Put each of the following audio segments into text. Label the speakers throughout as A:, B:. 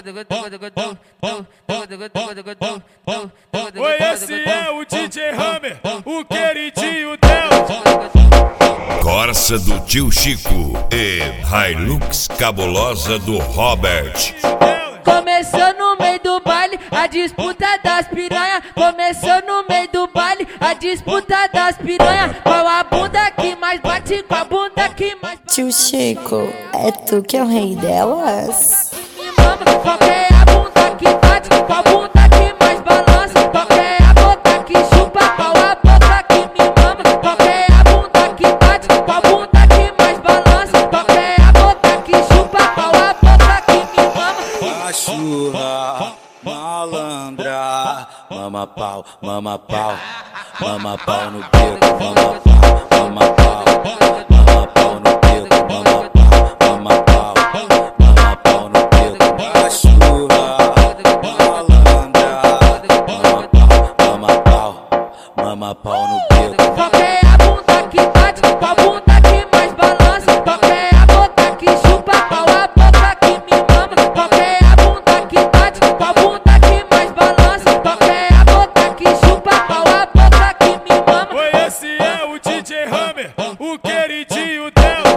A: Oi, esse é o DJ Hammer, o queridinho dela.
B: Corsa do tio Chico e Hilux cabulosa do Robert.
C: Começou no meio do baile a disputa das piranha. Começou no meio do baile a disputa das piranha. Qual a bunda que mais bate, qual a bunda que mais bate?
D: Tio Chico, é tu que é o rei delas?
C: Me mama, qual que é a bunda que bate, qual a bunda que mais balança? Qual que é a boca que chupa, qual a boca que me mama? Qual que é a bunda que bate, qual a bunda que mais balança? Qual que é a boca que chupa, qual a boca que me mama?
E: Cachorra, malandra, mama pau, mama pau, mama pau no bico, mama pau, mama pau, mama pau no bico, mama pau, mama pau, mama pau no bico. Cachorra, malandra, mama pau, mama pau no bico.
C: Qual que é a bunda que bate, qual a bunda que mais balança? Qual que é a boca que chupa, qual a boca que me mama? Qual que é a bunda que bate, qual a bunda que mais balança? Qual que é a boca que chupa, qual a boca que me mama?
A: Oi, esse é o DJ Hammer, o queridinho dela.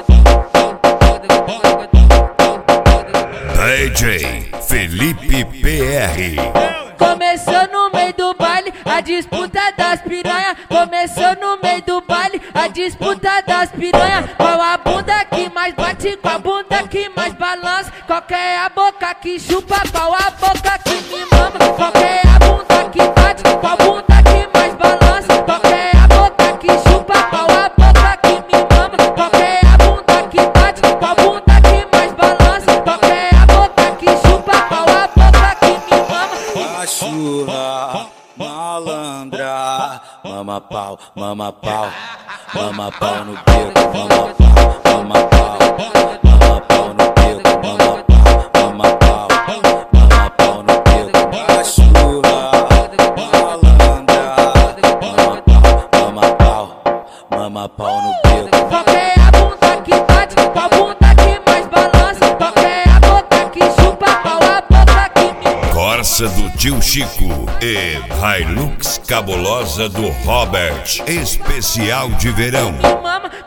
B: DJ Felipe PR.
C: Começou no meio do baile a disputa das piranha. Começou no meio do baile a disputa das piranha. Qual a bunda que mais bate, qual a bunda que mais balança? Qual que é a boca que chupa, qual a boca que me mama? Qual que é a bunda que bate, qual a bunda que mais balança? Qual que é a boca que chupa, qual a boca que me mama? Qual que é a bunda que bate, qual a bunda que mais balança? Qual que é a boca que chupa, qual a boca que me mama?
E: Cachorra, malandra, mama pau, mama pau, mama pau no bico, mama pau, mama pau, mama pau no bico, mama pau, mama pau, mama pau no bico. Cachorra, malandra, mama pau, mama pau no bico.
C: Qual que é a bunda que bate, qual a bunda que mais balança? Qual que é a boca que chupa, qual a boca que me
B: Corsa do tio Chico e Hilux cabulosa do Robert. Especial de verão.
C: mama?